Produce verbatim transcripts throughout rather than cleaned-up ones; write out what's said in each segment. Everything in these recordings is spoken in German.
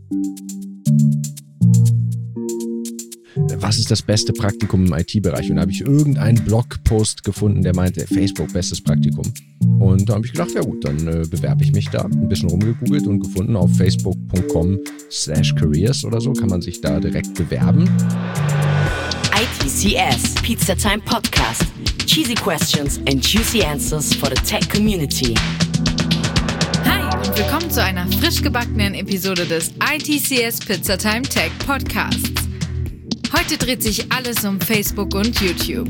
Was ist das beste Praktikum im I T-Bereich? Und da habe ich irgendeinen Blogpost gefunden, der meinte, Facebook, bestes Praktikum. Und da habe ich gedacht, ja gut, dann äh, bewerbe ich mich da. Ein bisschen rumgegoogelt und gefunden, auf facebook punkt com slash careers oder so kann man sich da direkt bewerben. I T C S, Pizza Time Podcast. Cheesy questions and juicy answers for the tech community. Hi und willkommen zu einer frisch gebackenen Episode des I T C S Pizza Time Tech Podcasts. Heute dreht sich alles um Facebook und YouTube.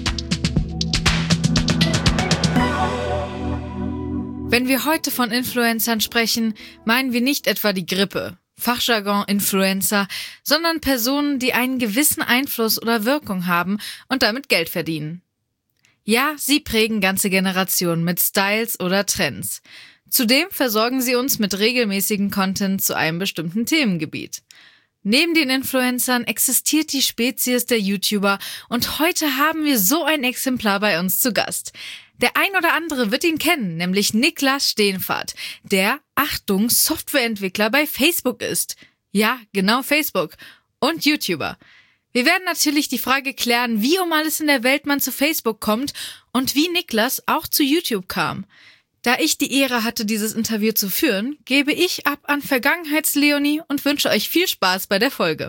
Wenn wir heute von Influencern sprechen, meinen wir nicht etwa die Grippe, Fachjargon Influencer, sondern Personen, die einen gewissen Einfluss oder Wirkung haben und damit Geld verdienen. Ja, sie prägen ganze Generationen mit Styles oder Trends. Zudem versorgen sie uns mit regelmäßigen Content zu einem bestimmten Themengebiet. Neben den Influencern existiert die Spezies der YouTuber und heute haben wir so ein Exemplar bei uns zu Gast. Der ein oder andere wird ihn kennen, nämlich Niklas Steenfahrt, der, Achtung, Softwareentwickler bei Facebook ist. Ja, genau Facebook. Und YouTuber. Wir werden natürlich die Frage klären, wie um alles in der Welt man zu Facebook kommt und wie Niklas auch zu YouTube kam. Da ich die Ehre hatte, dieses Interview zu führen, gebe ich ab an Vergangenheits-Leonie und wünsche euch viel Spaß bei der Folge.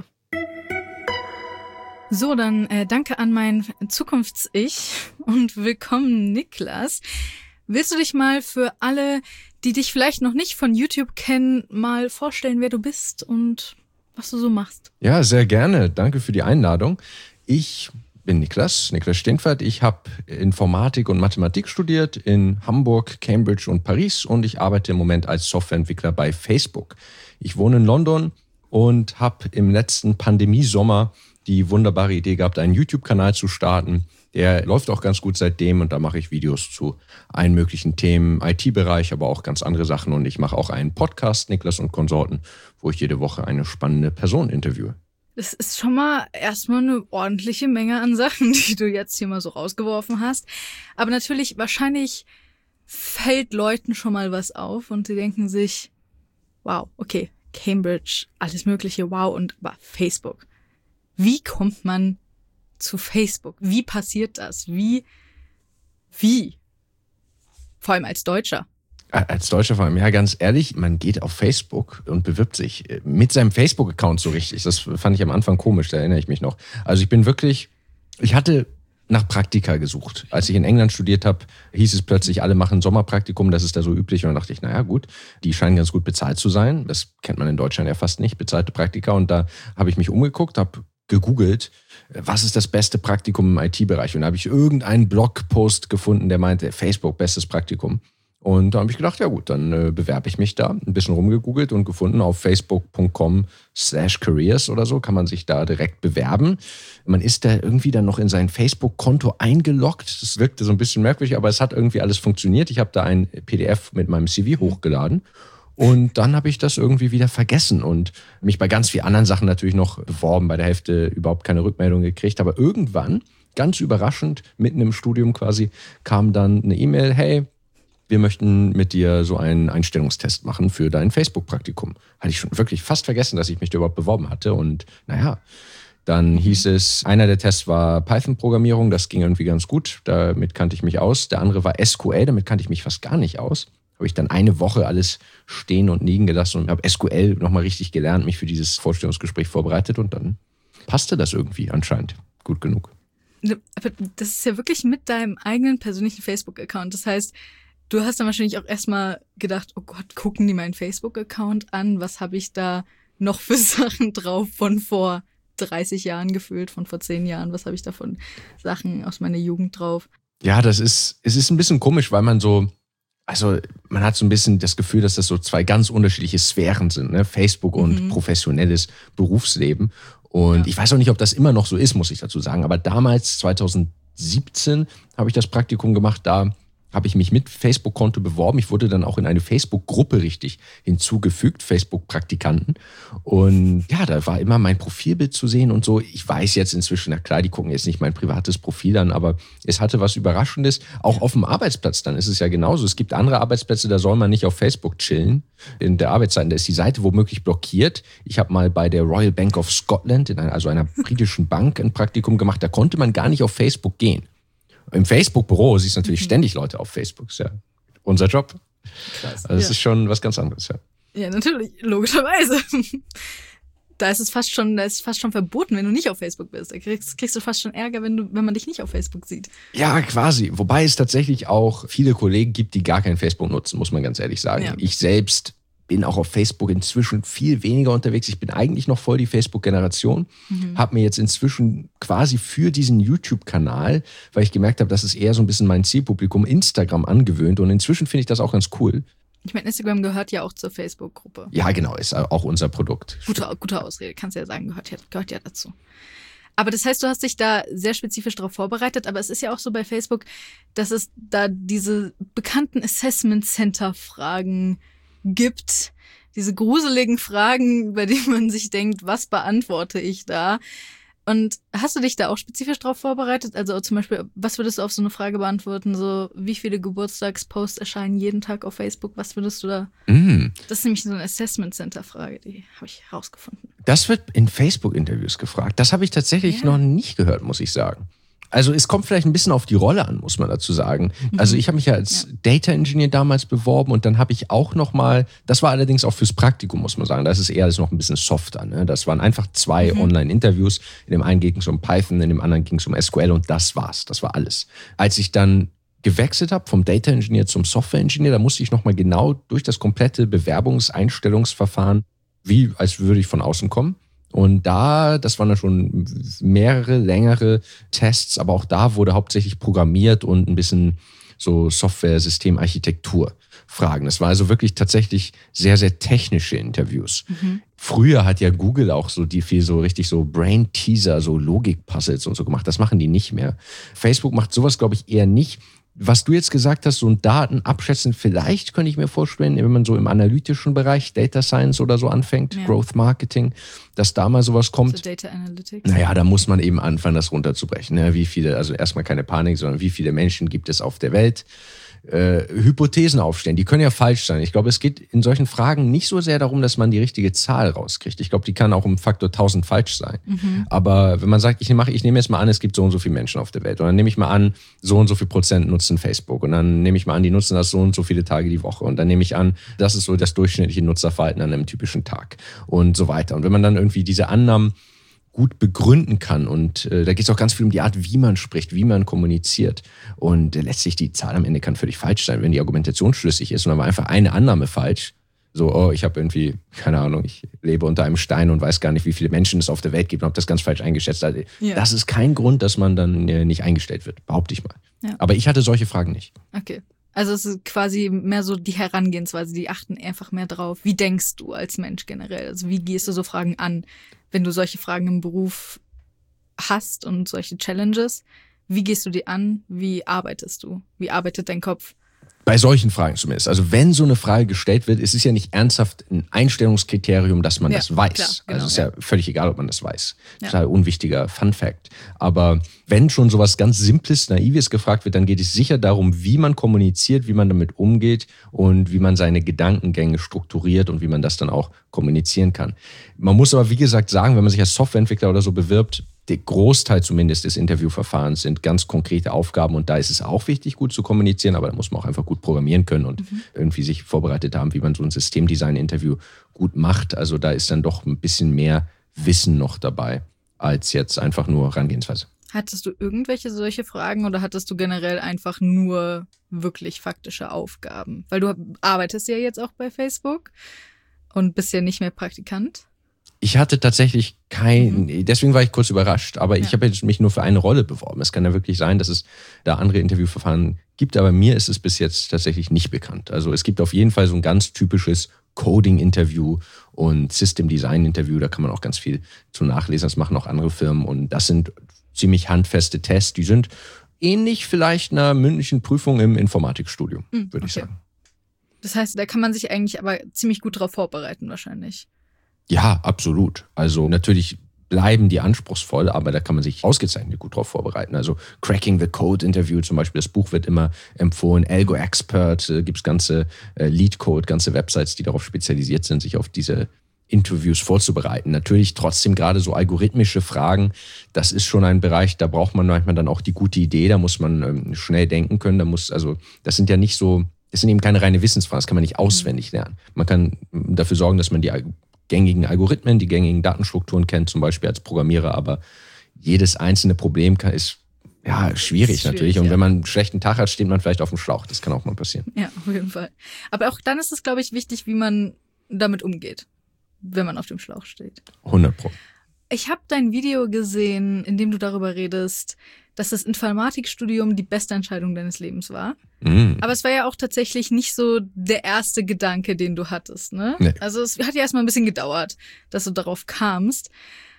So, dann äh, danke an mein Zukunfts-Ich und willkommen, Niklas. Willst du dich mal für alle, die dich vielleicht noch nicht von YouTube kennen, mal vorstellen, wer du bist und was du so machst? Ja, sehr gerne. Danke für die Einladung. Ich bin Niklas, Niklas Steenfahrt. Ich habe Informatik und Mathematik studiert in Hamburg, Cambridge und Paris und ich arbeite im Moment als Softwareentwickler bei Facebook. Ich wohne in London und habe im letzten Pandemiesommer die wunderbare Idee gehabt, einen YouTube-Kanal zu starten. Der läuft auch ganz gut seitdem und da mache ich Videos zu allen möglichen Themen, I T-Bereich, aber auch ganz andere Sachen. Und ich mache auch einen Podcast, Niklas und Konsorten, wo ich jede Woche eine spannende Person interviewe. Das ist schon mal erstmal eine ordentliche Menge an Sachen, die du jetzt hier mal so rausgeworfen hast. Aber natürlich, wahrscheinlich fällt Leuten schon mal was auf und die denken sich, wow, okay, Cambridge, alles Mögliche, wow, und aber Facebook. Wie kommt man zu Facebook? Wie passiert das? Wie, wie? Vor allem als Deutscher. Als Deutscher vor allem, ja, ganz ehrlich, man geht auf Facebook und bewirbt sich mit seinem Facebook-Account so richtig. Das fand ich am Anfang komisch, da erinnere ich mich noch. Also ich bin wirklich, ich hatte nach Praktika gesucht. Als ich in England studiert habe, hieß es plötzlich, alle machen Sommerpraktikum, das ist da so üblich. Und dann dachte ich, naja gut, die scheinen ganz gut bezahlt zu sein. Das kennt man in Deutschland ja fast nicht, bezahlte Praktika. Und da habe ich mich umgeguckt, habe gegoogelt, was ist das beste Praktikum im I T-Bereich? Und da habe ich irgendeinen Blogpost gefunden, der meinte, Facebook, bestes Praktikum. Und da habe ich gedacht, ja gut, dann äh, bewerbe ich mich da. Ein bisschen rumgegoogelt und gefunden, auf facebook punkt com slash careers oder so kann man sich da direkt bewerben. Man ist da irgendwie dann noch in sein Facebook-Konto eingeloggt. Das wirkte so ein bisschen merkwürdig, aber es hat irgendwie alles funktioniert. Ich habe da ein P D F mit meinem C V hochgeladen. Und dann habe ich das irgendwie wieder vergessen und mich bei ganz vielen anderen Sachen natürlich noch beworben, bei der Hälfte überhaupt keine Rückmeldung gekriegt. Aber irgendwann, ganz überraschend, mitten im Studium quasi, kam dann eine E-Mail, hey, wir möchten mit dir so einen Einstellungstest machen für dein Facebook-Praktikum. Hatte ich schon wirklich fast vergessen, dass ich mich da überhaupt beworben hatte. Und naja, dann hieß es, einer der Tests war Python-Programmierung, das ging irgendwie ganz gut, damit kannte ich mich aus. Der andere war S Q L, damit kannte ich mich fast gar nicht aus. Habe ich dann eine Woche alles stehen und liegen gelassen und habe S Q L nochmal richtig gelernt, mich für dieses Vorstellungsgespräch vorbereitet und dann passte das irgendwie anscheinend gut genug. Aber das ist ja wirklich mit deinem eigenen persönlichen Facebook-Account. Das heißt, du hast dann wahrscheinlich auch erstmal gedacht, oh Gott, gucken die meinen Facebook-Account an? Was habe ich da noch für Sachen drauf von vor dreißig Jahren gefühlt, von vor zehn Jahren? Was habe ich da von Sachen aus meiner Jugend drauf? Ja, das ist, es ist ein bisschen komisch, weil man so, also man hat so ein bisschen das Gefühl, dass das so zwei ganz unterschiedliche Sphären sind, ne? Facebook und mhm. professionelles Berufsleben. Und ja. Ich weiß auch nicht, ob das immer noch so ist, muss ich dazu sagen. Aber damals, zwanzig siebzehn, habe ich das Praktikum gemacht, da habe ich mich mit Facebook-Konto beworben. Ich wurde dann auch in eine Facebook-Gruppe richtig hinzugefügt, Facebook-Praktikanten. Und ja, da war immer mein Profilbild zu sehen und so. Ich weiß jetzt inzwischen, na klar, die gucken jetzt nicht mein privates Profil an, aber es hatte was Überraschendes. Auch auf dem Arbeitsplatz dann ist es ja genauso. Es gibt andere Arbeitsplätze, da soll man nicht auf Facebook chillen. In der Arbeitszeit, da ist die Seite womöglich blockiert. Ich habe mal bei der Royal Bank of Scotland, in einer, also einer britischen Bank, ein Praktikum gemacht. Da konnte man gar nicht auf Facebook gehen. Im Facebook-Büro siehst du natürlich mhm. ständig Leute auf Facebook. Das ist ja unser Job. Krass, also das ja. ist schon was ganz anderes, ja. Ja, natürlich, logischerweise. Da ist es fast schon, da ist es fast schon verboten, wenn du nicht auf Facebook bist. Da kriegst, kriegst du fast schon Ärger, wenn du, wenn man dich nicht auf Facebook sieht. Ja, quasi. Wobei es tatsächlich auch viele Kollegen gibt, die gar kein Facebook nutzen, muss man ganz ehrlich sagen. Ja. Ich selbst bin auch auf Facebook inzwischen viel weniger unterwegs. Ich bin eigentlich noch voll die Facebook-Generation. Mhm. Habe mir jetzt inzwischen quasi für diesen YouTube-Kanal, weil ich gemerkt habe, das ist eher so ein bisschen mein Zielpublikum, Instagram angewöhnt. Und inzwischen finde ich das auch ganz cool. Ich meine, Instagram gehört ja auch zur Facebook-Gruppe. Ja, genau, ist auch unser Produkt. Gute, gute Ausrede, kannst du ja sagen, gehört ja, gehört ja dazu. Aber das heißt, du hast dich da sehr spezifisch darauf vorbereitet, aber es ist ja auch so bei Facebook, dass es da diese bekannten Assessment-Center-Fragen gibt, diese gruseligen Fragen, bei denen man sich denkt, was beantworte ich da? Und hast du dich da auch spezifisch drauf vorbereitet? Also zum Beispiel, was würdest du auf so eine Frage beantworten? So, wie viele Geburtstagsposts erscheinen jeden Tag auf Facebook? Was würdest du da? Mm. Das ist nämlich so eine Assessment-Center-Frage, die habe ich herausgefunden. Das wird in Facebook-Interviews gefragt. Das habe ich tatsächlich ja. noch nicht gehört, muss ich sagen. Also es kommt vielleicht ein bisschen auf die Rolle an, muss man dazu sagen. Mhm. Also ich habe mich ja als ja. Data Engineer damals beworben und dann habe ich auch nochmal, das war allerdings auch fürs Praktikum, muss man sagen, das ist eher alles noch ein bisschen softer. Ne? Das waren einfach zwei mhm. Online-Interviews. In dem einen ging es um Python, in dem anderen ging es um S Q L und das war's, das war alles. Als ich dann gewechselt habe vom Data Engineer zum Software Engineer, da musste ich nochmal genau durch das komplette Bewerbungseinstellungsverfahren, wie als würde ich von außen kommen. Und da, das waren dann schon mehrere, längere Tests, aber auch da wurde hauptsächlich programmiert und ein bisschen so Software-Systemarchitektur Fragen. Das war also wirklich tatsächlich sehr, sehr technische Interviews. Mhm. Früher hat ja Google auch so die viel so richtig so Brain-Teaser, so Logik-Puzzles und so gemacht. Das machen die nicht mehr. Facebook macht sowas, glaube ich, eher nicht. Was du jetzt gesagt hast, so ein Daten abschätzen, vielleicht könnte ich mir vorstellen, wenn man so im analytischen Bereich, Data Science oder so anfängt, ja. Growth Marketing, dass da mal sowas kommt. So Data Analytics. Naja, da muss man eben anfangen, das runterzubrechen. Ne? Wie viele, also erstmal keine Panik, sondern wie viele Menschen gibt es auf der Welt? Äh, Hypothesen aufstellen, die können ja falsch sein. Ich glaube, es geht in solchen Fragen nicht so sehr darum, dass man die richtige Zahl rauskriegt. Ich glaube, die kann auch um Faktor tausend falsch sein. Mhm. Aber wenn man sagt, ich, mache, ich nehme jetzt mal an, es gibt so und so viele Menschen auf der Welt und dann nehme ich mal an, so und so viel Prozent nutzen Facebook und dann nehme ich mal an, die nutzen das so und so viele Tage die Woche und dann nehme ich an, das ist so das durchschnittliche Nutzerverhalten an einem typischen Tag und so weiter. Und wenn man dann irgendwie diese Annahmen gut begründen kann. Und äh, da geht es auch ganz viel um die Art, wie man spricht, wie man kommuniziert. Und äh, letztlich die Zahl am Ende kann völlig falsch sein, wenn die Argumentation schlüssig ist und dann war einfach eine Annahme falsch. So, oh, ich habe irgendwie, keine Ahnung, ich lebe unter einem Stein und weiß gar nicht, wie viele Menschen es auf der Welt gibt und habe das ganz falsch eingeschätzt. Also, ja. Das ist kein Grund, dass man dann äh, nicht eingestellt wird, behaupte ich mal. Ja. Aber ich hatte solche Fragen nicht. Okay. Also es ist quasi mehr so die Herangehensweise, die achten einfach mehr drauf. Wie denkst du als Mensch generell? Also wie gehst du so Fragen an, wenn du solche Fragen im Beruf hast und solche Challenges? Wie gehst du die an? Wie arbeitest du? Wie arbeitet dein Kopf? Bei solchen Fragen zumindest. Also wenn so eine Frage gestellt wird, ist es ja nicht ernsthaft ein Einstellungskriterium, dass man ja, das weiß. Klar, genau, also es ist ja, ja völlig egal, ob man das weiß. Ja. Total unwichtiger Fun Fact. Aber wenn schon sowas ganz Simples, Naives gefragt wird, dann geht es sicher darum, wie man kommuniziert, wie man damit umgeht und wie man seine Gedankengänge strukturiert und wie man das dann auch kommunizieren kann. Man muss aber, wie gesagt, sagen, wenn man sich als Softwareentwickler oder so bewirbt, der Großteil zumindest des Interviewverfahrens sind ganz konkrete Aufgaben und da ist es auch wichtig, gut zu kommunizieren, aber da muss man auch einfach gut programmieren können und mhm. irgendwie sich vorbereitet haben, wie man so ein Systemdesign-Interview gut macht. Also da ist dann doch ein bisschen mehr Wissen noch dabei, als jetzt einfach nur Herangehensweise. Hattest du irgendwelche solche Fragen oder hattest du generell einfach nur wirklich faktische Aufgaben? Weil du arbeitest ja jetzt auch bei Facebook und bist ja nicht mehr Praktikant. Ich hatte tatsächlich kein, mhm. deswegen war ich kurz überrascht, aber ja. ich habe mich nur für eine Rolle beworben. Es kann ja wirklich sein, dass es da andere Interviewverfahren gibt, aber mir ist es bis jetzt tatsächlich nicht bekannt. Also es gibt auf jeden Fall so ein ganz typisches Coding-Interview und System-Design-Interview, da kann man auch ganz viel zu nachlesen, das machen auch andere Firmen und das sind ziemlich handfeste Tests, die sind ähnlich vielleicht einer mündlichen Prüfung im Informatikstudium, Mhm, würde ich okay. sagen. Das heißt, da kann man sich eigentlich aber ziemlich gut drauf vorbereiten wahrscheinlich. Ja, absolut. Also natürlich bleiben die anspruchsvoll, aber da kann man sich ausgezeichnet gut drauf vorbereiten. Also Cracking the Code Interview zum Beispiel, das Buch wird immer empfohlen. Algo Expert, äh, gibt es ganze äh, Lead Code, ganze Websites, die darauf spezialisiert sind, sich auf diese Interviews vorzubereiten. Natürlich trotzdem gerade so algorithmische Fragen, das ist schon ein Bereich, da braucht man manchmal dann auch die gute Idee, da muss man ähm, schnell denken können, da muss, also das sind ja nicht so, das sind eben keine reine Wissensfragen, das kann man nicht auswendig lernen. Man kann dafür sorgen, dass man die gängigen Algorithmen, die gängigen Datenstrukturen kennt, zum Beispiel als Programmierer, aber jedes einzelne Problem kann, ist ja schwierig, schwierig natürlich. Und ja. wenn man einen schlechten Tag hat, steht man vielleicht auf dem Schlauch. Das kann auch mal passieren. Ja, auf jeden Fall. Aber auch dann ist es, glaube ich, wichtig, wie man damit umgeht, wenn man auf dem Schlauch steht. hundert Pro. Ich habe dein Video gesehen, in dem du darüber redest, dass das Informatikstudium die beste Entscheidung deines Lebens war. Mhm. Aber es war ja auch tatsächlich nicht so der erste Gedanke, den du hattest, ne? Nee. Also es hat ja erstmal ein bisschen gedauert, dass du darauf kamst.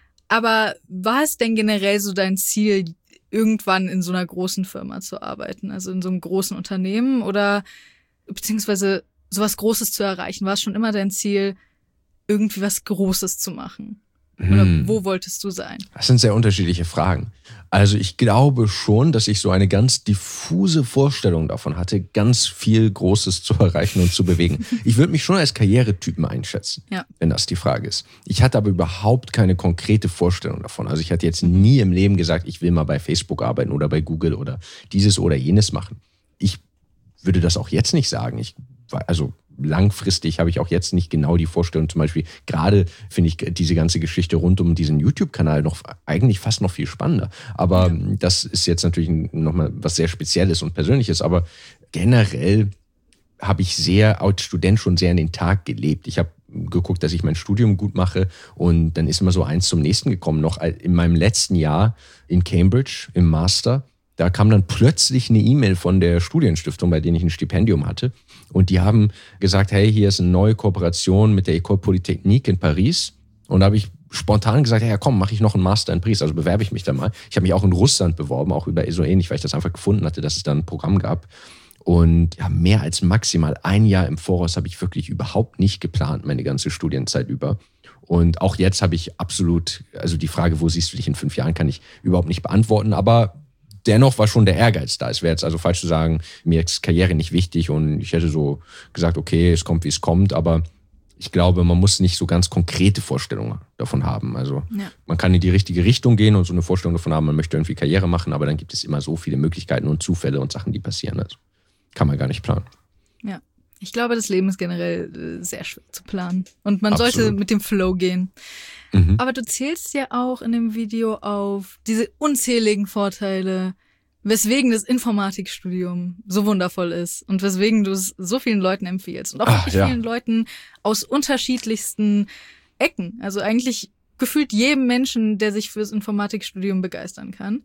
Aber war es denn generell so dein Ziel, irgendwann in so einer großen Firma zu arbeiten? Also in so einem großen Unternehmen oder beziehungsweise sowas Großes zu erreichen? War es schon immer dein Ziel, irgendwie was Großes zu machen? Oder Mhm. wo wolltest du sein? Das sind sehr unterschiedliche Fragen. Also ich glaube schon, dass ich so eine ganz diffuse Vorstellung davon hatte, ganz viel Großes zu erreichen und zu bewegen. Ich würde mich schon als Karrieretypen einschätzen, Ja. wenn das die Frage ist. Ich hatte aber überhaupt keine konkrete Vorstellung davon. Also ich hatte jetzt nie im Leben gesagt, ich will mal bei Facebook arbeiten oder bei Google oder dieses oder jenes machen. Ich würde das auch jetzt nicht sagen. Ich war, also langfristig habe ich auch jetzt nicht genau die Vorstellung. Zum Beispiel gerade finde ich diese ganze Geschichte rund um diesen YouTube-Kanal noch eigentlich fast noch viel spannender. Aber Ja. das ist jetzt natürlich nochmal was sehr Spezielles und Persönliches. Aber generell habe ich sehr als Student schon sehr in den Tag gelebt. Ich habe geguckt, dass ich mein Studium gut mache und dann ist immer so eins zum nächsten gekommen. Noch in meinem letzten Jahr in Cambridge im Master, da kam dann plötzlich eine E-Mail von der Studienstiftung, bei denen ich ein Stipendium hatte. Und die haben gesagt, hey, hier ist eine neue Kooperation mit der École Polytechnique in Paris. Und da habe ich spontan gesagt, ja komm, mache ich noch einen Master in Paris, also bewerbe ich mich da mal. Ich habe mich auch in Russland beworben, auch über so ähnlich, weil ich das einfach gefunden hatte, dass es da ein Programm gab. Und ja, mehr als maximal ein Jahr im Voraus habe ich wirklich überhaupt nicht geplant, meine ganze Studienzeit über. Und auch jetzt habe ich absolut, also die Frage, wo siehst du dich in fünf Jahren, kann ich überhaupt nicht beantworten, aber dennoch war schon der Ehrgeiz da. Es wäre jetzt also falsch zu sagen, mir ist Karriere nicht wichtig und ich hätte so gesagt, okay, es kommt, wie es kommt, aber ich glaube, man muss nicht so ganz konkrete Vorstellungen davon haben. Also Ja. man kann in die richtige Richtung gehen und so eine Vorstellung davon haben, man möchte irgendwie Karriere machen, aber dann gibt es immer so viele Möglichkeiten und Zufälle und Sachen, die passieren. Also kann man gar nicht planen. Ja. Ich glaube, das Leben ist generell äh, sehr schwer zu planen. Und man Absolut. sollte mit dem Flow gehen. Mhm. Aber du zählst ja auch in dem Video auf diese unzähligen Vorteile, weswegen das Informatikstudium so wundervoll ist und weswegen du es so vielen Leuten empfiehlst. Und auch Ach, wirklich ja. vielen Leuten aus unterschiedlichsten Ecken. Also eigentlich gefühlt jedem Menschen, der sich fürs Informatikstudium begeistern kann.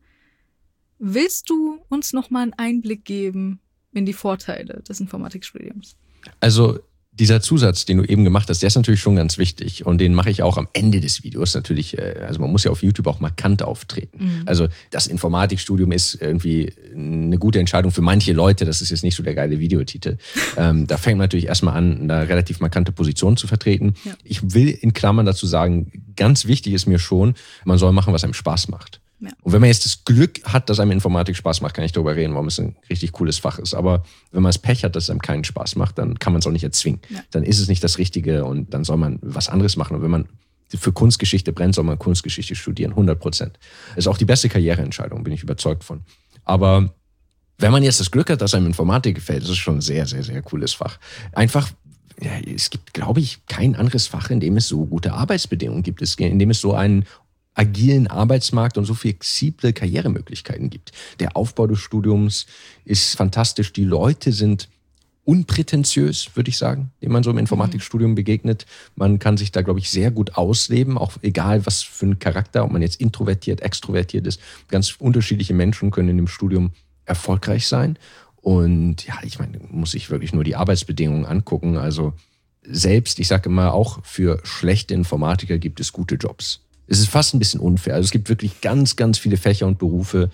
Willst du uns noch mal einen Einblick geben in die Vorteile des Informatikstudiums? Also dieser Zusatz, den du eben gemacht hast, der ist natürlich schon ganz wichtig und den mache ich auch am Ende des Videos natürlich. Also man muss ja auf YouTube auch markant auftreten. Mhm. Also das Informatikstudium ist irgendwie eine gute Entscheidung für manche Leute. Das ist jetzt nicht so der geile Videotitel. ähm, da fängt man natürlich erstmal an, eine relativ markante Position zu vertreten. Ja. Ich will in Klammern dazu sagen, ganz wichtig ist mir schon, man soll machen, was einem Spaß macht. Ja. Und wenn man jetzt das Glück hat, dass einem Informatik Spaß macht, kann ich darüber reden, warum es ein richtig cooles Fach ist. Aber wenn man das Pech hat, dass es einem keinen Spaß macht, dann kann man es auch nicht erzwingen. Ja. Dann ist es nicht das Richtige und dann soll man was anderes machen. Und wenn man für Kunstgeschichte brennt, soll man Kunstgeschichte studieren, hundert Prozent. Das ist auch die beste Karriereentscheidung, bin ich überzeugt von. Aber wenn man jetzt das Glück hat, dass einem Informatik gefällt, das ist schon ein sehr, sehr, sehr cooles Fach. Einfach, ja, es gibt, glaube ich, kein anderes Fach, in dem es so gute Arbeitsbedingungen gibt, in dem es so einen agilen Arbeitsmarkt und so flexible Karrieremöglichkeiten gibt. Der Aufbau des Studiums ist fantastisch. Die Leute sind unprätentiös, würde ich sagen, dem man so im Informatikstudium begegnet. Man kann sich da, glaube ich, sehr gut ausleben, auch egal was für ein Charakter, ob man jetzt introvertiert, extrovertiert ist. Ganz unterschiedliche Menschen können in dem Studium erfolgreich sein. Und ja, ich meine, muss sich wirklich nur die Arbeitsbedingungen angucken. Also selbst, ich sage immer, auch für schlechte Informatiker gibt es gute Jobs. Es ist fast ein bisschen unfair. Also es gibt wirklich ganz, ganz viele Fächer und Berufe,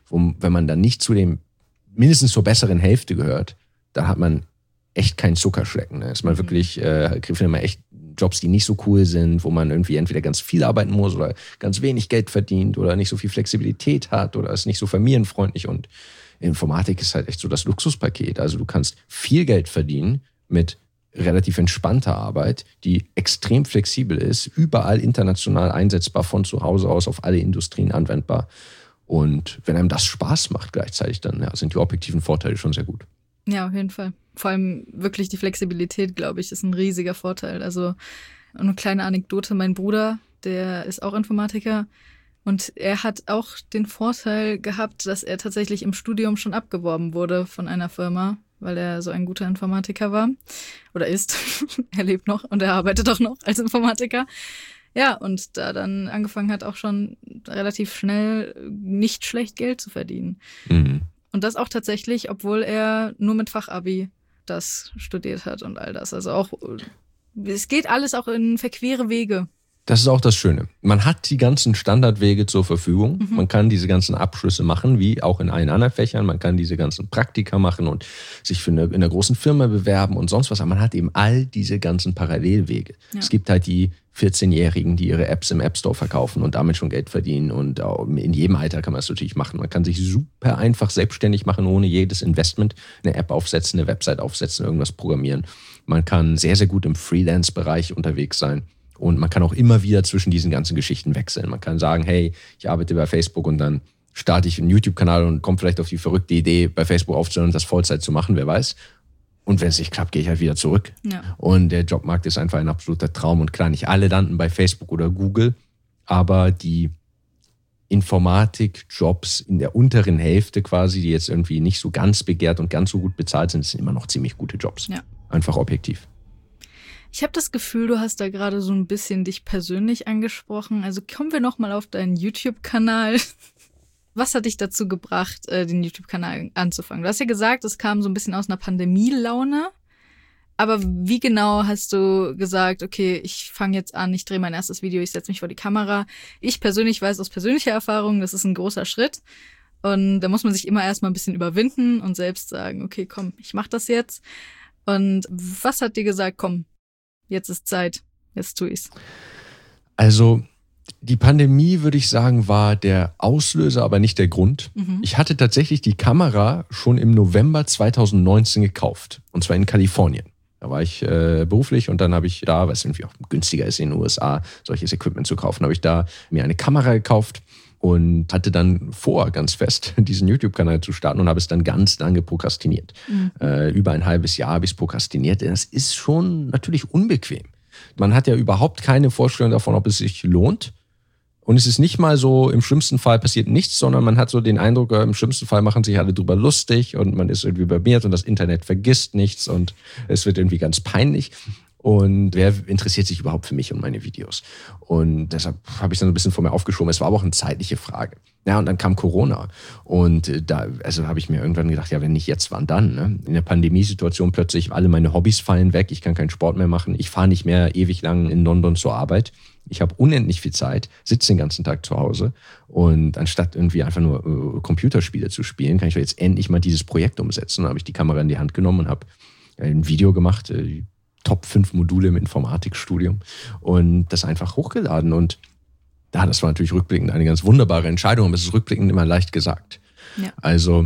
wo, wenn man dann nicht zu dem, mindestens zur besseren Hälfte gehört, da hat man echt keinen Zuckerschlecken. Ne? Ist man mhm. wirklich, äh, findet man echt Jobs, die nicht so cool sind, wo man irgendwie entweder ganz viel arbeiten muss oder ganz wenig Geld verdient oder nicht so viel Flexibilität hat oder ist nicht so familienfreundlich. Und Informatik ist halt echt so das Luxuspaket. Also du kannst viel Geld verdienen mit relativ entspannter Arbeit, die extrem flexibel ist, überall international einsetzbar, von zu Hause aus auf alle Industrien anwendbar. Und wenn einem das Spaß macht gleichzeitig, dann ja, sind die objektiven Vorteile schon sehr gut. Ja, auf jeden Fall. Vor allem wirklich die Flexibilität, glaube ich, ist ein riesiger Vorteil. Also eine kleine Anekdote, mein Bruder, der ist auch Informatiker und er hat auch den Vorteil gehabt, dass er tatsächlich im Studium schon abgeworben wurde von einer Firma, weil er so ein guter Informatiker war oder ist. Er lebt noch und er arbeitet auch noch als Informatiker. Ja, und da dann angefangen hat, auch schon relativ schnell nicht schlecht Geld zu verdienen. Mhm. Und das auch tatsächlich, obwohl er nur mit Fachabi das studiert hat und all das. Also auch, es geht alles auch in verquere Wege. Das ist auch das Schöne. Man hat die ganzen Standardwege zur Verfügung. Mhm. Man kann diese ganzen Abschlüsse machen, wie auch in allen anderen Fächern. Man kann diese ganzen Praktika machen und sich für eine, in einer großen Firma bewerben und sonst was. Aber man hat eben all diese ganzen Parallelwege. Ja. Es gibt halt die vierzehnjährigen, die ihre Apps im App Store verkaufen und damit schon Geld verdienen. Und in jedem Alter kann man das natürlich machen. Man kann sich super einfach selbstständig machen, ohne jedes Investment. Eine App aufsetzen, eine Website aufsetzen, irgendwas programmieren. Man kann sehr, sehr gut im Freelance-Bereich unterwegs sein. Und man kann auch immer wieder zwischen diesen ganzen Geschichten wechseln. Man kann sagen, hey, ich arbeite bei Facebook und dann starte ich einen YouTube-Kanal und komme vielleicht auf die verrückte Idee, bei Facebook aufzuhören und das Vollzeit zu machen, wer weiß. Und wenn es nicht klappt, gehe ich halt wieder zurück. Ja. Und der Jobmarkt ist einfach ein absoluter Traum. Und klar, nicht alle landen bei Facebook oder Google, aber die Informatik-Jobs in der unteren Hälfte quasi, die jetzt irgendwie nicht so ganz begehrt und ganz so gut bezahlt sind, sind immer noch ziemlich gute Jobs. Ja. Einfach objektiv. Ich habe das Gefühl, du hast da gerade so ein bisschen dich persönlich angesprochen. Also kommen wir nochmal auf deinen YouTube-Kanal. Was hat dich dazu gebracht, den YouTube-Kanal anzufangen? Du hast ja gesagt, es kam so ein bisschen aus einer Pandemielaune. Aber wie genau hast du gesagt, okay, ich fange jetzt an, ich drehe mein erstes Video, ich setze mich vor die Kamera. Ich persönlich weiß aus persönlicher Erfahrung, das ist ein großer Schritt. Und da muss man sich immer erstmal ein bisschen überwinden und selbst sagen, okay, komm, ich mache das jetzt. Und was hat dir gesagt, komm, jetzt ist Zeit, jetzt tue ich's? Also die Pandemie, würde ich sagen, war der Auslöser, aber nicht der Grund. Mhm. Ich hatte tatsächlich die Kamera schon im November zweitausendneunzehn gekauft. Und zwar in Kalifornien. Da war ich äh, beruflich und dann habe ich da, weil es irgendwie auch günstiger ist in den U S A, solches Equipment zu kaufen, habe ich da mir eine Kamera gekauft und hatte dann vor, ganz fest, diesen YouTube-Kanal zu starten und habe es dann ganz lange prokrastiniert. Mhm. Äh, über ein halbes Jahr habe ich es prokrastiniert. Das ist schon natürlich unbequem. Man hat ja überhaupt keine Vorstellung davon, ob es sich lohnt. Und es ist nicht mal so, im schlimmsten Fall passiert nichts, sondern man hat so den Eindruck, im schlimmsten Fall machen sich alle drüber lustig und man ist irgendwie blamiert und das Internet vergisst nichts und es wird irgendwie ganz peinlich. Und wer interessiert sich überhaupt für mich und meine Videos? Und deshalb habe ich dann so ein bisschen vor mir aufgeschoben. Es war aber auch eine zeitliche Frage. Ja, und dann kam Corona. Und da also habe ich mir irgendwann gedacht, ja, wenn nicht jetzt, wann dann? Ne? In der Pandemiesituation plötzlich, alle meine Hobbys fallen weg. Ich kann keinen Sport mehr machen. Ich fahre nicht mehr ewig lang in London zur Arbeit. Ich habe unendlich viel Zeit, sitze den ganzen Tag zu Hause. Und anstatt irgendwie einfach nur äh, Computerspiele zu spielen, kann ich jetzt endlich mal dieses Projekt umsetzen. Da habe ich die Kamera in die Hand genommen und habe ein Video gemacht, äh, Top fünf Module im Informatikstudium und das einfach hochgeladen. Und ja, das war natürlich rückblickend eine ganz wunderbare Entscheidung, aber es ist rückblickend immer leicht gesagt. Ja. Also,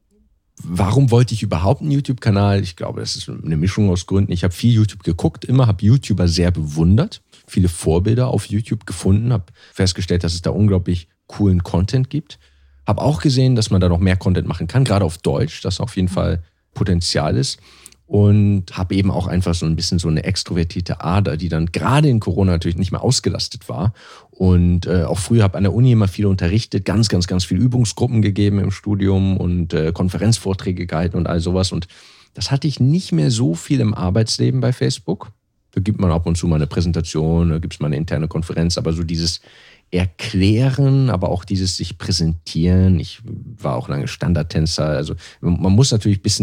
warum wollte ich überhaupt einen YouTube-Kanal? Ich glaube, das ist eine Mischung aus Gründen. Ich habe viel YouTube geguckt, immer habe YouTuber sehr bewundert, viele Vorbilder auf YouTube gefunden, habe festgestellt, dass es da unglaublich coolen Content gibt. Habe auch gesehen, dass man da noch mehr Content machen kann, gerade auf Deutsch, dass auf jeden Fall Potenzial ist. Und habe eben auch einfach so ein bisschen so eine extrovertierte Ader, die dann gerade in Corona natürlich nicht mehr ausgelastet war. Und äh, auch früher habe an der Uni immer viel unterrichtet, ganz, ganz, ganz viele Übungsgruppen gegeben im Studium und äh, Konferenzvorträge gehalten und all sowas. Und das hatte ich nicht mehr so viel im Arbeitsleben bei Facebook. Da gibt man ab und zu mal eine Präsentation, da gibt es mal eine interne Konferenz, aber so dieses Erklären, aber auch dieses sich präsentieren. Ich war auch lange Standardtänzer. Also man muss natürlich ein bisschen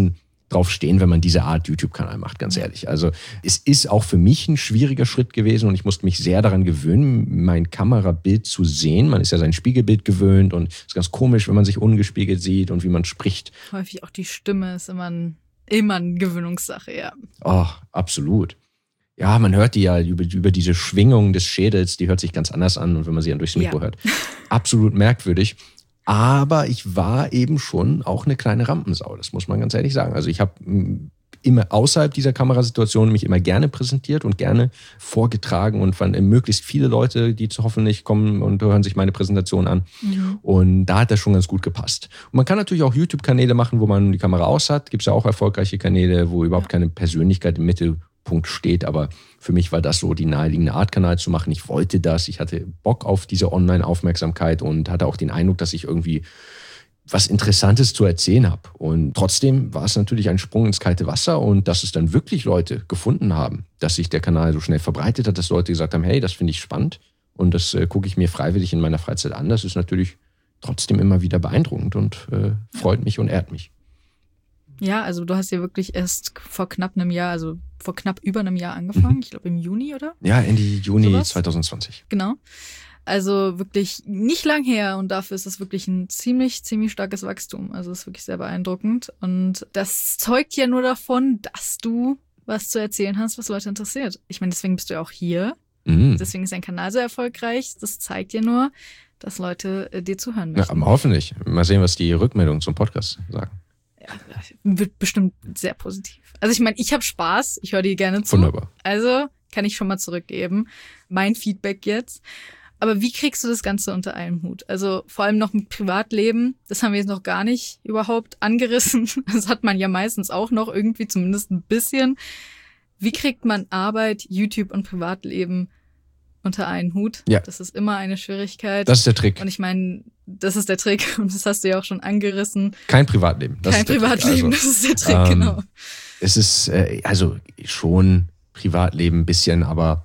drauf stehen, wenn man diese Art YouTube-Kanal macht, ganz ehrlich. Also es ist auch für mich ein schwieriger Schritt gewesen und ich musste mich sehr daran gewöhnen, mein Kamerabild zu sehen. Man ist ja sein Spiegelbild gewöhnt und es ist ganz komisch, wenn man sich ungespiegelt sieht und wie man spricht. Häufig auch die Stimme ist immer, ein, immer eine Gewöhnungssache, ja. Oh, absolut. Ja, man hört die ja über, über diese Schwingung des Schädels, die hört sich ganz anders an und wenn man sie dann durchs Mikro Ja. hört. Absolut merkwürdig. Aber ich war eben schon auch eine kleine Rampensau, das muss man ganz ehrlich sagen. Also ich habe immer außerhalb dieser Kamerasituation mich immer gerne präsentiert und gerne vorgetragen und fand möglichst viele Leute, die hoffentlich kommen und hören sich meine Präsentation an. Mhm. Und da hat das schon ganz gut gepasst. Und man kann natürlich auch YouTube-Kanäle machen, wo man die Kamera aus hat. Gibt es ja auch erfolgreiche Kanäle, wo überhaupt keine Persönlichkeit im Mittelpunkt steht. Aber für mich war das so die naheliegende Art, Kanal zu machen. Ich wollte das. Ich hatte Bock auf diese Online-Aufmerksamkeit und hatte auch den Eindruck, dass ich irgendwie was Interessantes zu erzählen habe. Und trotzdem war es natürlich ein Sprung ins kalte Wasser und dass es dann wirklich Leute gefunden haben, dass sich der Kanal so schnell verbreitet hat, dass Leute gesagt haben, hey, das finde ich spannend und das äh, gucke ich mir freiwillig in meiner Freizeit an. Das ist natürlich trotzdem immer wieder beeindruckend und äh, freut mich und ehrt mich. Ja, also du hast ja wirklich erst vor knapp einem Jahr, also vor knapp über einem Jahr angefangen. Mhm. Ich glaube im Juni, oder? Ja, Ende Juni Sowas? zwanzig zwanzig. Genau. Also wirklich nicht lang her und dafür ist es wirklich ein ziemlich, ziemlich starkes Wachstum. Also es ist wirklich sehr beeindruckend. Und das zeugt ja nur davon, dass du was zu erzählen hast, was Leute interessiert. Ich meine, deswegen bist du ja auch hier. Mhm. Deswegen ist dein Kanal so erfolgreich. Das zeigt ja nur, dass Leute äh, dir zuhören Ja, möchten. aber hoffentlich. Mal sehen, was die Rückmeldungen zum Podcast sagen. Ja, wird bestimmt sehr positiv. Also ich meine, ich habe Spaß. Ich höre dir gerne zu. Wunderbar. Also kann ich schon mal zurückgeben. Mein Feedback jetzt. Aber wie kriegst du das Ganze unter einem Hut? Also vor allem noch mit Privatleben, das haben wir jetzt noch gar nicht überhaupt angerissen. Das hat man ja meistens auch noch irgendwie, zumindest ein bisschen. Wie kriegt man Arbeit, YouTube und Privatleben unter einen Hut? Ja. Das ist immer eine Schwierigkeit. Das ist der Trick. Und ich meine, das ist der Trick und das hast du ja auch schon angerissen. Kein Privatleben. Das Kein ist der Privatleben, Trick. Also, das ist der Trick, ähm, genau. Es ist äh, also schon Privatleben ein bisschen, aber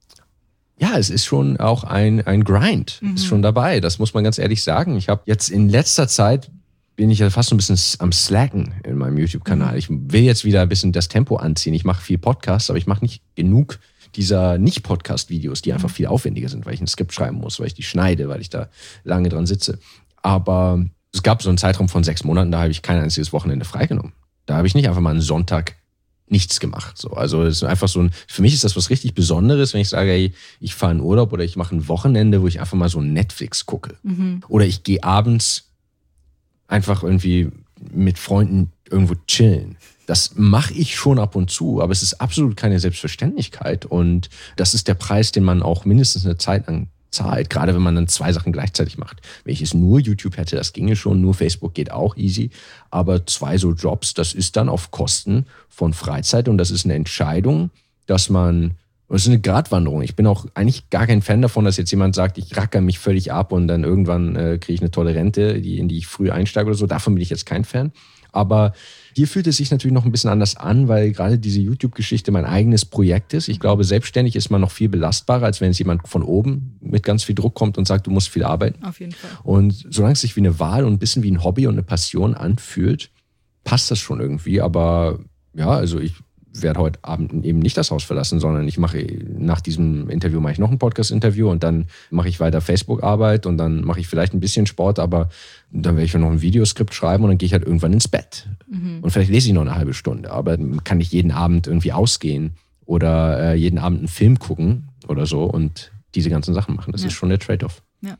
ja, es ist schon auch ein, ein Grind. Mhm. Ist schon dabei. Das muss man ganz ehrlich sagen. Ich habe jetzt in letzter Zeit bin ich ja fast so ein bisschen am Slacken in meinem YouTube-Kanal. Mhm. Ich will jetzt wieder ein bisschen das Tempo anziehen. Ich mache viel Podcasts, aber ich mache nicht genug dieser Nicht-Podcast-Videos, die einfach viel aufwendiger sind, weil ich ein Skript schreiben muss, weil ich die schneide, weil ich da lange dran sitze. Aber es gab so einen Zeitraum von sechs Monaten, da habe ich kein einziges Wochenende freigenommen. Da habe ich nicht einfach mal einen Sonntag nichts gemacht. So, also es ist einfach so ein, für mich ist das was richtig Besonderes, wenn ich sage, ey, ich fahre in Urlaub oder ich mache ein Wochenende, wo ich einfach mal so Netflix gucke. Mhm. Oder ich gehe abends einfach irgendwie mit Freunden irgendwo chillen. Das mache ich schon ab und zu, aber es ist absolut keine Selbstverständlichkeit. Und das ist der Preis, den man auch mindestens eine Zeit lang zahlt, gerade wenn man dann zwei Sachen gleichzeitig macht. Wenn ich es nur YouTube hätte, das ginge schon, nur Facebook geht auch easy. Aber zwei so Jobs, das ist dann auf Kosten von Freizeit und das ist eine Entscheidung, dass man, das ist eine Gratwanderung. Ich bin auch eigentlich gar kein Fan davon, dass jetzt jemand sagt, ich racker mich völlig ab und dann irgendwann äh, kriege ich eine tolle Rente, die, in die ich früh einsteige oder so. Davon bin ich jetzt kein Fan. Aber hier fühlt es sich natürlich noch ein bisschen anders an, weil gerade diese YouTube-Geschichte mein eigenes Projekt ist. Ich glaube, selbstständig ist man noch viel belastbarer, als wenn es jemand von oben mit ganz viel Druck kommt und sagt, du musst viel arbeiten. Auf jeden Fall. Und solange es sich wie eine Wahl und ein bisschen wie ein Hobby und eine Passion anfühlt, passt das schon irgendwie. Aber ja, also ich werde heute Abend eben nicht das Haus verlassen, sondern ich mache nach diesem Interview mache ich noch ein Podcast-Interview und dann mache ich weiter Facebook-Arbeit und dann mache ich vielleicht ein bisschen Sport, aber dann werde ich noch ein Videoskript schreiben und dann gehe ich halt irgendwann ins Bett. Mhm. Und vielleicht lese ich noch eine halbe Stunde, aber dann kann ich jeden Abend irgendwie ausgehen oder äh, jeden Abend einen Film gucken oder so und diese ganzen Sachen machen. Das Ja. ist schon der Trade-off.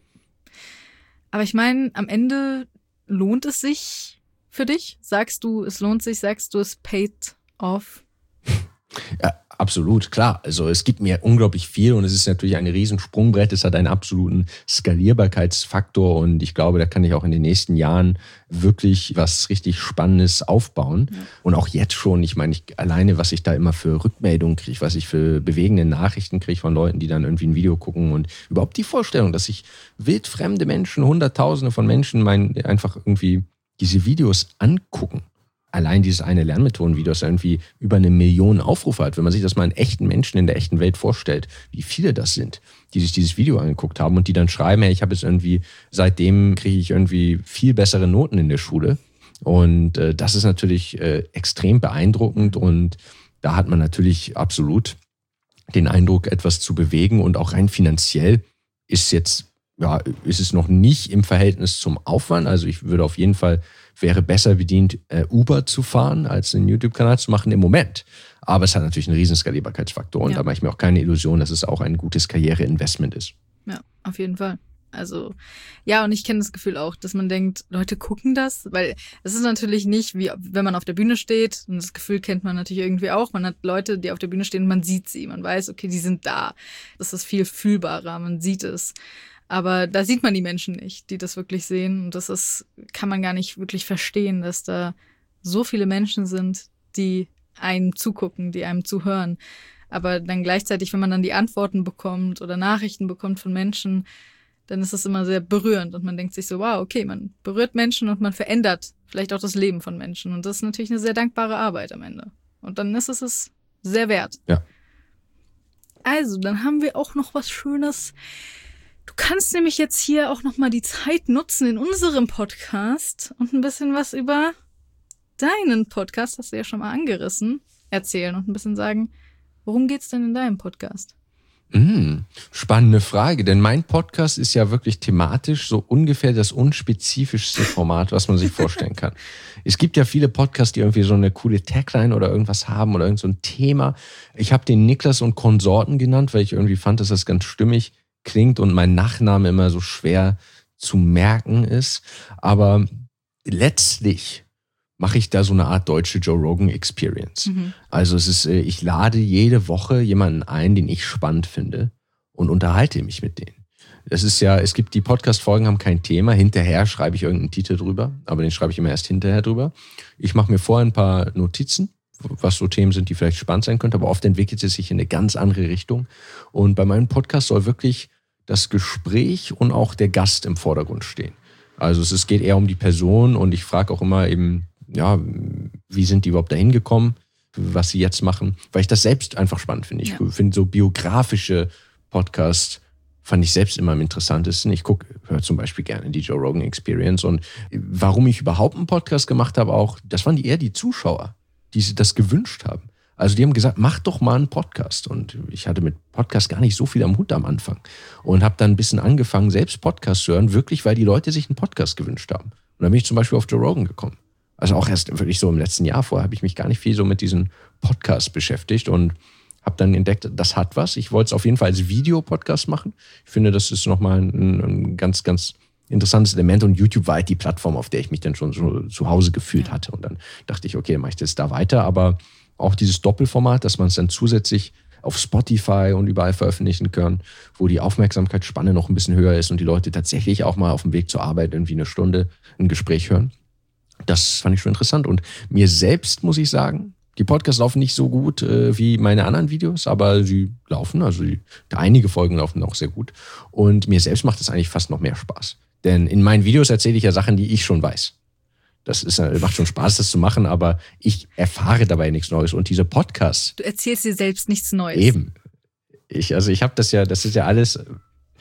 Aber ich meine, am Ende lohnt es sich für dich? Sagst du, es lohnt sich? Sagst du, es paid off? Ja, absolut, klar. Also es gibt mir unglaublich viel und es ist natürlich ein Riesensprungbrett. Es hat einen absoluten Skalierbarkeitsfaktor und ich glaube, da kann ich auch in den nächsten Jahren wirklich was richtig Spannendes aufbauen. Ja. Und auch jetzt schon, ich meine, ich, alleine, was ich da immer für Rückmeldungen kriege, was ich für bewegende Nachrichten kriege von Leuten, die dann irgendwie ein Video gucken und überhaupt die Vorstellung, dass sich wildfremde Menschen, Hunderttausende von Menschen mein, einfach irgendwie diese Videos angucken. Allein dieses eine Lernmethodenvideo, das irgendwie über eine Million Aufrufe hat. Wenn man sich das mal in echten Menschen in der echten Welt vorstellt, wie viele das sind, die sich dieses Video angeguckt haben und die dann schreiben, hey, ich habe jetzt irgendwie, seitdem kriege ich irgendwie viel bessere Noten in der Schule. Und äh, das ist natürlich äh, extrem beeindruckend und da hat man natürlich absolut den Eindruck, etwas zu bewegen und auch rein finanziell ist jetzt, ja, ist es noch nicht im Verhältnis zum Aufwand. Also ich würde auf jeden Fall, wäre besser bedient, äh, Uber zu fahren, als einen YouTube-Kanal zu machen im Moment. Aber es hat natürlich einen riesen Skalierbarkeitsfaktor und Ja. da mache ich mir auch keine Illusion, dass es auch ein gutes Karriereinvestment ist. Ja, auf jeden Fall. Also, ja, und ich kenne das Gefühl auch, dass man denkt, Leute gucken das, weil es ist natürlich nicht, wie wenn man auf der Bühne steht, und das Gefühl kennt man natürlich irgendwie auch, man hat Leute, die auf der Bühne stehen und man sieht sie, man weiß, okay, die sind da. Das ist viel fühlbarer, man sieht es. Aber da sieht man die Menschen nicht, die das wirklich sehen und das ist, kann man gar nicht wirklich verstehen, dass da so viele Menschen sind, die einem zugucken, die einem zuhören. Aber dann gleichzeitig, wenn man dann die Antworten bekommt oder Nachrichten bekommt von Menschen, dann ist es immer sehr berührend und man denkt sich so, wow, okay, man berührt Menschen und man verändert vielleicht auch das Leben von Menschen und das ist natürlich eine sehr dankbare Arbeit am Ende. Und dann ist es es sehr wert. Ja. Also, dann haben wir auch noch was Schönes. Du kannst nämlich jetzt hier auch noch mal die Zeit nutzen in unserem Podcast und ein bisschen was über deinen Podcast, hast du ja schon mal angerissen, erzählen und ein bisschen sagen, worum geht's denn in deinem Podcast? Mm, spannende Frage, denn mein Podcast ist ja wirklich thematisch so ungefähr das unspezifischste Format, was man sich vorstellen kann. Es gibt ja viele Podcasts, die irgendwie so eine coole Tagline oder irgendwas haben oder irgend so ein Thema. Ich habe den Niklas und Konsorten genannt, weil ich irgendwie fand, dass das ganz stimmig klingt und mein Nachname immer so schwer zu merken ist. Aber letztlich mache ich da so eine Art deutsche Joe Rogan Experience. Mhm. Also es ist, ich lade jede Woche jemanden ein, den ich spannend finde und unterhalte mich mit denen. Es ist ja, es gibt die Podcast-Folgen haben kein Thema. Hinterher schreibe ich irgendeinen Titel drüber, aber den schreibe ich immer erst hinterher drüber. Ich mache mir vorher ein paar Notizen, was so Themen sind, die vielleicht spannend sein könnten, aber oft entwickelt es sich in eine ganz andere Richtung. Und bei meinem Podcast soll wirklich das Gespräch und auch der Gast im Vordergrund stehen. Also es ist, geht eher um die Person und ich frage auch immer eben, ja, wie sind die überhaupt dahin gekommen, was sie jetzt machen, weil ich das selbst einfach spannend finde. Ich Ja. finde so biografische Podcasts fand ich selbst immer am interessantesten. Ich gucke, höre zum Beispiel gerne die Joe Rogan Experience und warum ich überhaupt einen Podcast gemacht habe auch, das waren die eher die Zuschauer, die sich das gewünscht haben. Also die haben gesagt, mach doch mal einen Podcast und ich hatte mit Podcast gar nicht so viel am Hut am Anfang und habe dann ein bisschen angefangen, selbst Podcasts zu hören, wirklich, weil die Leute sich einen Podcast gewünscht haben. Und dann bin ich zum Beispiel auf Joe Rogan gekommen. Also auch erst wirklich so im letzten Jahr vorher habe ich mich gar nicht viel so mit diesen Podcasts beschäftigt und habe dann entdeckt, das hat was. Ich wollte es auf jeden Fall als Videopodcast machen. Ich finde, das ist nochmal ein, ein ganz, ganz interessantes Element und YouTube war halt die Plattform, auf der ich mich dann schon so zu Hause gefühlt Ja. hatte. Und dann dachte ich, okay, dann mache ich das da weiter. Aber auch dieses Doppelformat, dass man es dann zusätzlich auf Spotify und überall veröffentlichen kann, wo die Aufmerksamkeitsspanne noch ein bisschen höher ist und die Leute tatsächlich auch mal auf dem Weg zur Arbeit irgendwie eine Stunde ein Gespräch hören. Das fand ich schon interessant. Und mir selbst muss ich sagen, die Podcasts laufen nicht so gut äh, wie meine anderen Videos, aber sie laufen. Also die, einige Folgen laufen auch sehr gut. Und mir selbst macht es eigentlich fast noch mehr Spaß. Denn in meinen Videos erzähle ich ja Sachen, die ich schon weiß. Das ist, macht schon Spaß, das zu machen, aber ich erfahre dabei nichts Neues. Und diese Podcasts, Du erzählst dir selbst nichts Neues. eben. Ich, also ich habe das ja, das ist ja alles äh,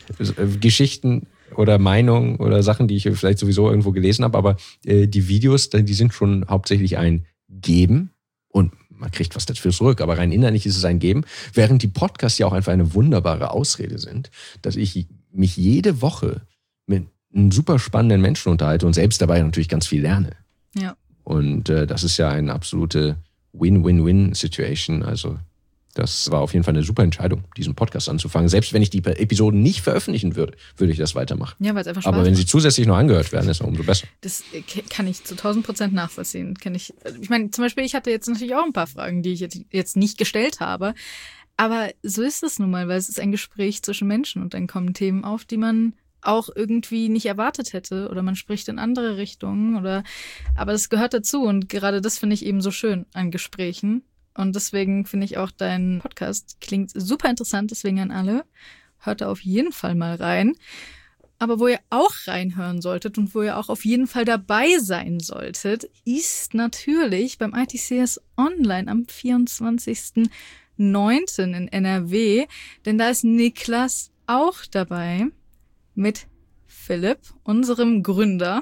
Geschichten oder Meinungen oder Sachen, die ich vielleicht sowieso irgendwo gelesen habe, aber äh, die Videos, die sind schon hauptsächlich ein Geben und man kriegt was dafür zurück, aber rein innerlich ist es ein Geben, während die Podcasts ja auch einfach eine wunderbare Ausrede sind, dass ich mich jede Woche mit einem super spannenden Menschen unterhalte und selbst dabei natürlich ganz viel lerne. Ja. Und äh, das ist ja eine absolute Win-Win-Win-Situation, also das war auf jeden Fall eine super Entscheidung, diesen Podcast anzufangen. Selbst wenn ich die Episoden nicht veröffentlichen würde, würde ich das weitermachen. Ja, weil es einfach Spaß Aber wenn macht. sie zusätzlich noch angehört werden, ist es umso besser. Das kann ich zu tausend Prozent nachvollziehen. Kann ich, ich meine, zum Beispiel, ich hatte jetzt natürlich auch ein paar Fragen, die ich jetzt, jetzt nicht gestellt habe. Aber so ist es nun mal, weil es ist ein Gespräch zwischen Menschen und dann kommen Themen auf, die man auch irgendwie nicht erwartet hätte oder man spricht in andere Richtungen oder, aber es gehört dazu und gerade das finde ich eben so schön an Gesprächen. Und deswegen finde ich auch, dein Podcast klingt super interessant, deswegen an alle. Hört da auf jeden Fall mal rein. Aber wo ihr auch reinhören solltet und wo ihr auch auf jeden Fall dabei sein solltet, ist natürlich beim I T C S Online am vierundzwanzigsten neunten in N R W. Denn da ist Niklas auch dabei mit Philipp, unserem Gründer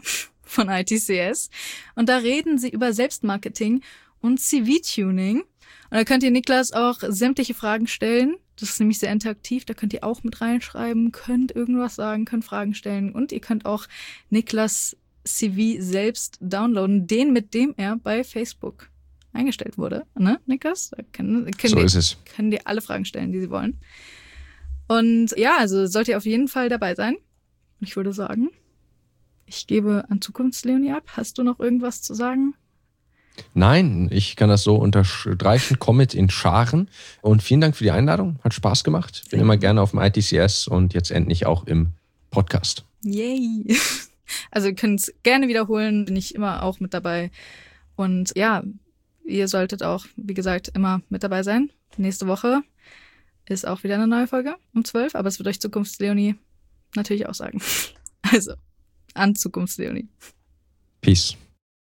von I T C S. Und da reden sie über Selbstmarketing und C V-Tuning. Und da könnt ihr Niklas auch sämtliche Fragen stellen. Das ist nämlich sehr interaktiv. Da könnt ihr auch mit reinschreiben, könnt irgendwas sagen, könnt Fragen stellen. Und ihr könnt auch Niklas C V selbst downloaden, den, mit dem er bei Facebook eingestellt wurde. Ne, Niklas? Da können, können so die, ist es. Können dir alle Fragen stellen, die sie wollen. Und ja, also sollt ihr auf jeden Fall dabei sein. Ich würde sagen, ich gebe an Zukunfts-Leonie ab. Hast du noch irgendwas zu sagen? Nein, ich kann das so unterstreichen. Kommet in Scharen. Und vielen Dank für die Einladung. Hat Spaß gemacht. Bin immer gerne auf dem I T C S und jetzt endlich auch im Podcast. Yay! Also ihr könnt es gerne wiederholen. Bin ich immer auch mit dabei. Und ja, ihr solltet auch, wie gesagt, immer mit dabei sein. Nächste Woche ist auch wieder eine neue Folge um zwölf. Aber es wird euch Zukunfts-Leonie natürlich auch sagen. Also, an Zukunfts-Leonie. Peace.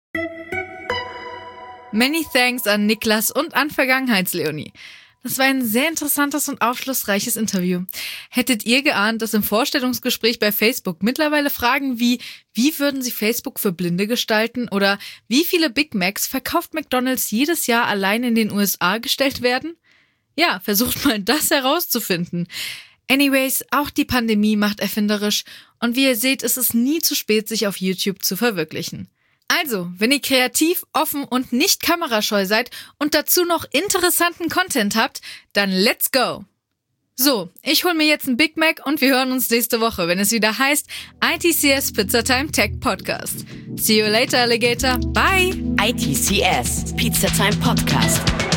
Many thanks an Niklas und an Vergangenheits-Leonie. Das war ein sehr interessantes und aufschlussreiches Interview. Hättet ihr geahnt, dass im Vorstellungsgespräch bei Facebook mittlerweile Fragen wie, wie würden Sie Facebook für Blinde gestalten oder wie viele Big Macs verkauft McDonald's jedes Jahr allein in den U S A gestellt werden? Ja, versucht mal das herauszufinden. Anyways, auch die Pandemie macht erfinderisch und wie ihr seht, ist es nie zu spät, sich auf YouTube zu verwirklichen. Also, wenn ihr kreativ, offen und nicht kamerascheu seid und dazu noch interessanten Content habt, dann let's go! So, ich hol mir jetzt einen Big Mac und wir hören uns nächste Woche, wenn es wieder heißt I T C S Pizzatime Tech Podcast. See you later, Alligator. Bye! I T C S Pizzatime Podcast.